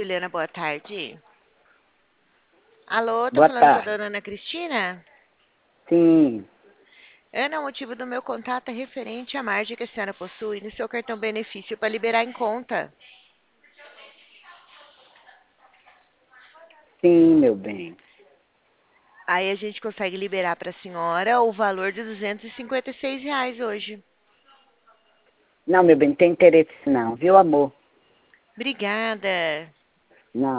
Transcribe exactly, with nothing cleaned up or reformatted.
Juliana, boa tarde. Alô, tô Boa falando com a tarde. dona Ana Cristina? Sim, Ana, o motivo do meu contato é referente à margem que a senhora possui no seu cartão benefício para liberar em conta. sim, meu bem. Aí a gente consegue liberar para a senhora o valor de duzentos e cinquenta e seis reais hoje. Não, meu bem, não tem interesse não, viu, amor? Obrigada.